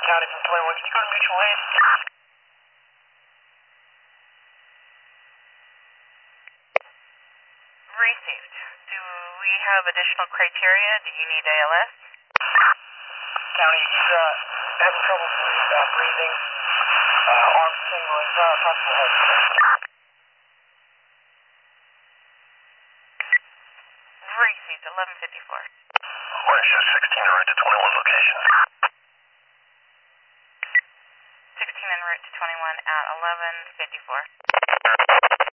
County from 21. Can you go to mutual aid? Received. Do we have additional criteria? Do you need ALS? County, he's having trouble breathing, arms tingling, possible heart attack. Received, 1154. Orange shows 16 en route to 21 location. 16 en route to 21 at 1154.